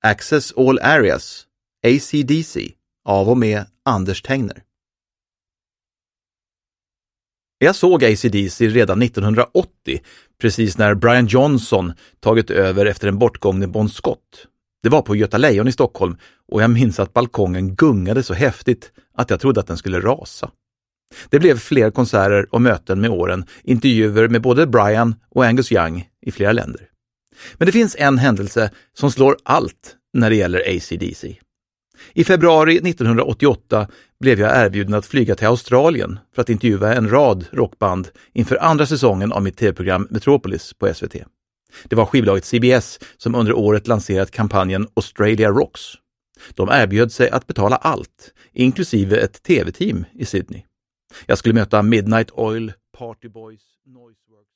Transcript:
Access All Areas, AC/DC, av och med Anders Tengner. Jag såg AC/DC redan 1980, precis när Brian Johnson tagit över efter en bortgången Bon Scott. Det var på Göta Lejon i Stockholm och jag minns att balkongen gungade så häftigt att jag trodde att den skulle rasa. Det blev fler konserter och möten med åren, intervjuer med både Brian och Angus Young i flera länder. Men det finns en händelse som slår allt när det gäller AC/DC. I februari 1988 blev jag erbjuden att flyga till Australien för att intervjua en rad rockband inför andra säsongen av mitt tv-program Metropolis på SVT. Det var skivbolaget CBS som under året lanserat kampanjen Australia Rocks. De erbjöd sig att betala allt, inklusive ett tv-team i Sydney. Jag skulle möta Midnight Oil, Party Boys, Noiseworks.